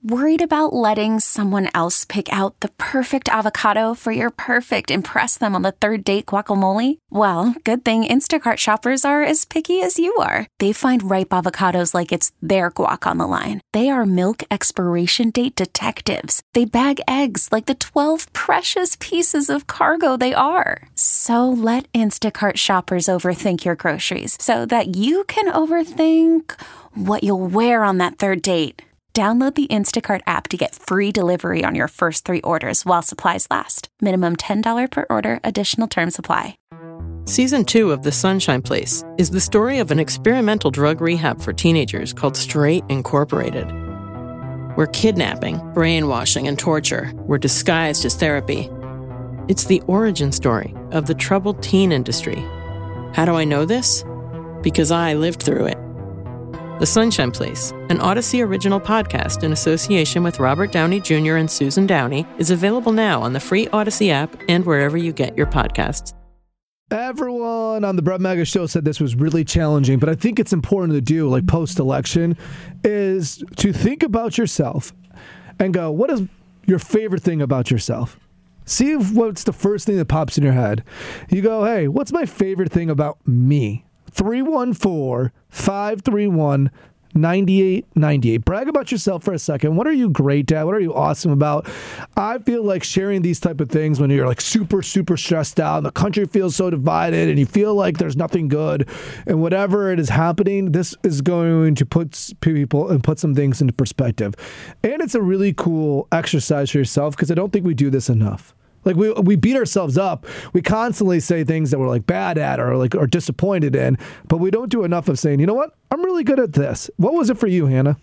Worried about letting someone else pick out the perfect avocado for your perfect impress them on the third date guacamole? Well, good thing Instacart shoppers are as picky as you are. They find ripe avocados like it's their guac on the line. They are milk expiration date detectives. They bag eggs like the 12 precious pieces of cargo they are. So let Instacart shoppers overthink your groceries so that you can overthink what you'll wear on that third date. Download the Instacart app to get free delivery on your first 3 orders while supplies last. Minimum $10 per order. Additional terms apply. Season 2 of The Sunshine Place is the story of an experimental drug rehab for teenagers called Straight Incorporated, where kidnapping, brainwashing, and torture were disguised as therapy. It's the origin story of the troubled teen industry. How do I know this? Because I lived through it. The Sunshine Place, an Odyssey original podcast in association with Robert Downey Jr. and Susan Downey, is available now on the free Odyssey app and wherever you get your podcasts. Everyone on the Brett Mega Show said this was really challenging, but I think it's important to do, like post-election, is to think about yourself and go, what is your favorite thing about yourself? See what's the first thing that pops in your head. You go, hey, what's my favorite thing about me? 314-531-9898. Brag about yourself for a second. What are you great at? What are you awesome about? I feel like sharing these type of things when you're like super, super stressed out and the country feels so divided and you feel like there's nothing good and whatever it is happening, this is going to put people and put some things into perspective. And it's a really cool exercise for yourself because I don't think we do this enough. Like we beat ourselves up. We constantly say things that we're like bad at or disappointed in, but we don't do enough of saying, you know what? I'm really good at this. What was it for you, Hannah?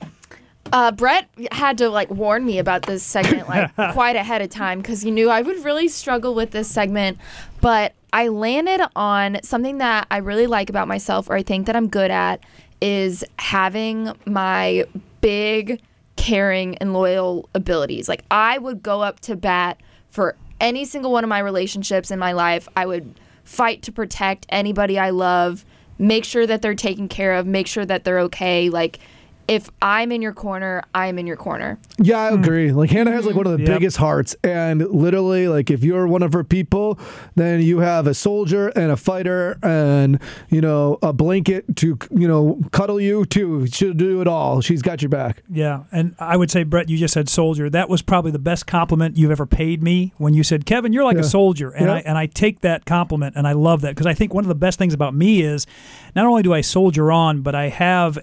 Brett had to warn me about this segment quite ahead of time because he knew I would really struggle with this segment. But I landed on something that I really like about myself, or I think that I'm good at, is having my big, caring, and loyal abilities. Like I would go up to bat for any single one of my relationships in my life. I would fight to protect anybody I love, make sure that they're taken care of, make sure that they're okay. Like, if I'm in your corner, I'm in your corner. Yeah, I agree. Like Hannah has one of the biggest hearts, and literally, if you're one of her people, then you have a soldier and a fighter and a blanket to cuddle you too. She'll do it all. She's got your back. Yeah, and I would say, Brett, you just said soldier. That was probably the best compliment you've ever paid me when you said, Kevin, you're like a soldier, and I take that compliment and I love that because I think one of the best things about me is not only do I soldier on, but I have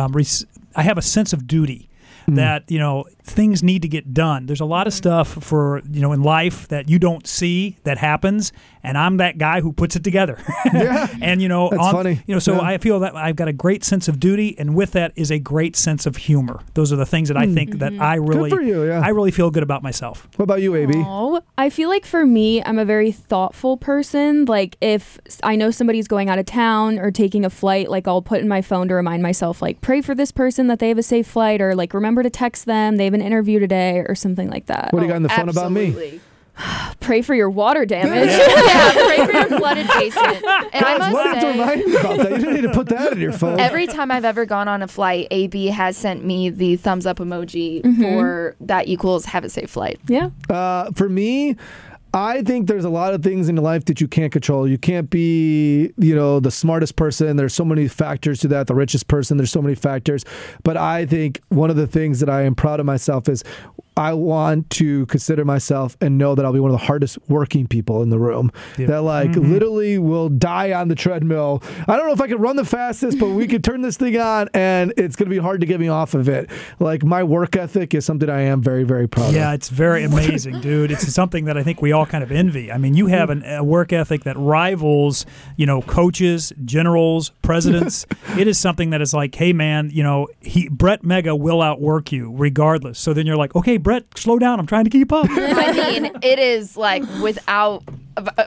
I have a sense of duty that, things need to get done. There's a lot of stuff for, in life that you don't see that happens, and I'm that guy who puts it together. Yeah. And, that's funny. So I feel that I've got a great sense of duty, and with that is a great sense of humor. Those are the things that I think that I really, good for you, yeah. I really feel good about myself. What about you, AB? Oh, I feel like for me, I'm a very thoughtful person. Like if I know somebody's going out of town or taking a flight, I'll put in my phone to remind myself, pray for this person that they have a safe flight, or remember to text them, they have an interview today, or something like that. What do you got in the phone about me? Pray for your water damage. Yeah, pray for your flooded basement. And I must why did you remind me about that? You didn't need to put that in your phone. Every time I've ever gone on a flight, AB has sent me the thumbs up emoji for that equals have a safe flight. Yeah. For me, I think there's a lot of things in life that you can't control. You can't be, the smartest person. There's so many factors to that. The richest person, there's so many factors. But I think one of the things that I am proud of myself is I want to consider myself and know that I'll be one of the hardest working people in the room. Yeah. That literally will die on the treadmill. I don't know if I can run the fastest, but we could turn this thing on and it's going to be hard to get me off of it. My work ethic is something I am very, very proud of. Yeah, it's very amazing, dude. It's something that I think we all kind of envy. I mean, you have a work ethic that rivals, coaches, generals, presidents. It is something that is hey, man, Brett Mega will outwork you regardless. So then you're like, okay, Brett, slow down. I'm trying to keep up. I mean, it is without...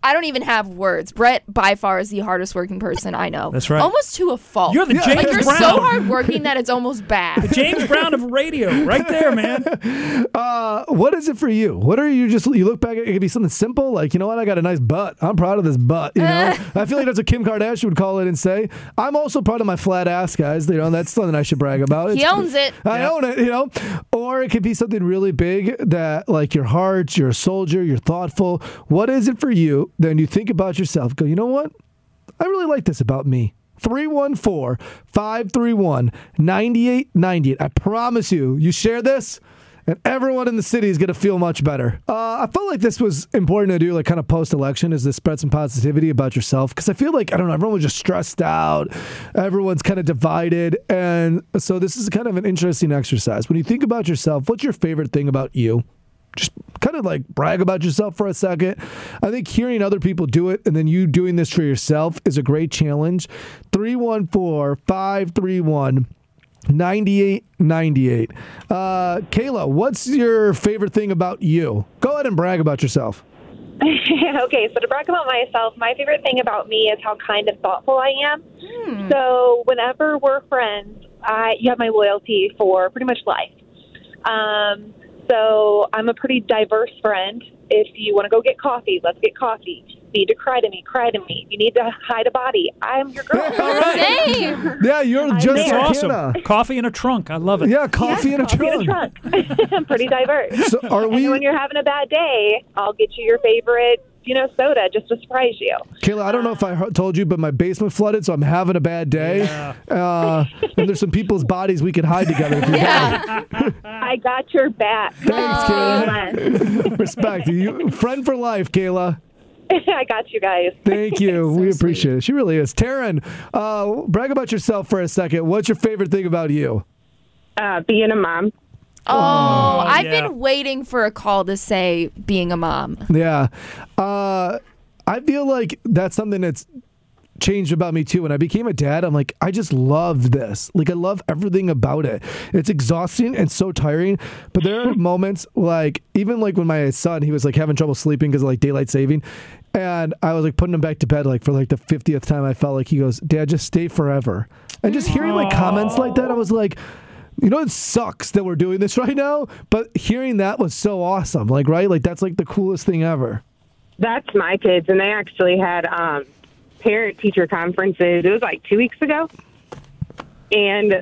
I don't even have words. Brett, by far, is the hardest working person I know. That's right. Almost to a fault. You're the James like, you're Brown. so hardworking that it's almost bad. The James Brown of radio, right there, man. What is it for you? What are you just, you look back, it could be something simple, like, you know what, I got a nice butt. I'm proud of this butt, you know? I feel like that's what Kim Kardashian would call it and say. I'm also proud of my flat ass, guys. You know, that's something I should brag about. He owns it. I own it, you know? Or it could be something really big that, like, you're hard, you're a soldier, you're thoughtful. What is it for you? Then you think about yourself, go, you know what? I really like this about me. 314-531-9898. I promise you, you share this, and everyone in the city is going to feel much better. I felt like this was important to do, like kind of post-election, is to spread some positivity about yourself. Because I feel like, I don't know, everyone was just stressed out. Everyone's kind of divided. And so this is kind of an interesting exercise. When you think about yourself, what's your favorite thing about you? Just kind of like brag about yourself for a second. I think hearing other people do it and then you doing this for yourself is a great challenge. 314-531-9898. Kayla, what's your favorite thing about you? Go ahead and brag about yourself. Okay, so to brag about myself, my favorite thing about me is how kind and thoughtful I am. So whenever we're friends, you have my loyalty for pretty much life. So I'm a pretty diverse friend. If you want to go get coffee, let's get coffee. If you need to cry to me, cry to me. If you need to hide a body, I'm your girl. Same. Yeah, you're just there. Awesome. Hannah. Coffee in a trunk. I love it. Yeah, coffee in a trunk. I'm pretty diverse. So are we? And when you're having a bad day, I'll get you your favorite, soda just to surprise you. Kayla, I don't know if I told you, but my basement flooded, so I'm having a bad day. Yeah. And there's some people's bodies we could hide together. If you want. I got your back. Thanks, Kayla. Respect. You, friend for life, Kayla. I got you guys. Thank you. We appreciate it. She really is. Taryn, brag about yourself for a second. What's your favorite thing about you? Being a mom. I've been waiting for a call to say being a mom. Yeah. I feel like that's something that's changed about me too. When I became a dad, I'm like, I just love this. Like, I love everything about it. It's exhausting and so tiring, but there are moments like, even like when my son, he was like having trouble sleeping because of like daylight saving. And I was like putting him back to bed like for like the 50th time. I felt like he goes, Dad, just stay forever. And just hearing like comments like that, I was like, you know, it sucks that we're doing this right now, but hearing that was so awesome. Like, right? Like, that's like the coolest thing ever. That's my kids, and they actually had parent-teacher conferences. It was like 2 weeks ago. And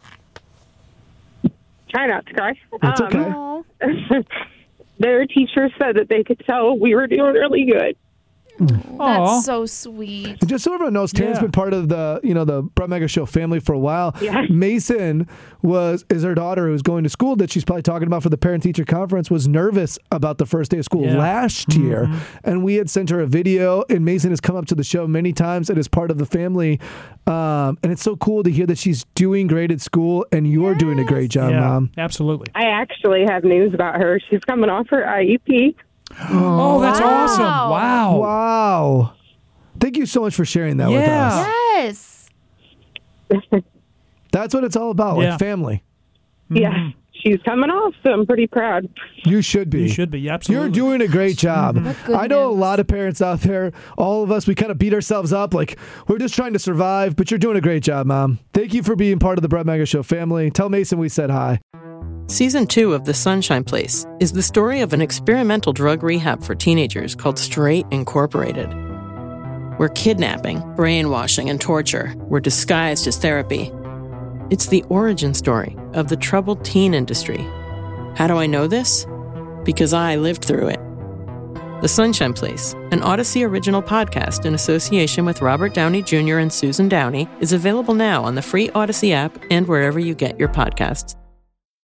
try not to cry. It's okay. Their teacher said that they could tell we were doing really good. That's so sweet. And just so everyone knows, Taryn's been part of the, the Brett Mega Show family for a while. Yeah. Mason is her daughter who's going to school that she's probably talking about for the parent-teacher conference, was nervous about the first day of school last year. And we had sent her a video, and Mason has come up to the show many times and is part of the family. And it's so cool to hear that she's doing great at school, and you're doing a great job, Mom. Absolutely. I actually have news about her. She's coming off her IEP. Oh, that's awesome. Wow. Wow. Thank you so much for sharing that with us. Yes. That's what it's all about, like family. Yeah, she's coming off, so I'm pretty proud. You should be. You should be, absolutely. You're doing a great job. I know a lot of parents out there, all of us, we kind of beat ourselves up like we're just trying to survive, but you're doing a great job, Mom. Thank you for being part of the Brett Mega Show family. Tell Mason we said hi. Season 2 of The Sunshine Place is the story of an experimental drug rehab for teenagers called Straight Incorporated, where kidnapping, brainwashing, and torture were disguised as therapy. It's the origin story of the troubled teen industry. How do I know this? Because I lived through it. The Sunshine Place, an Odyssey original podcast in association with Robert Downey Jr. and Susan Downey, is available now on the free Odyssey app and wherever you get your podcasts.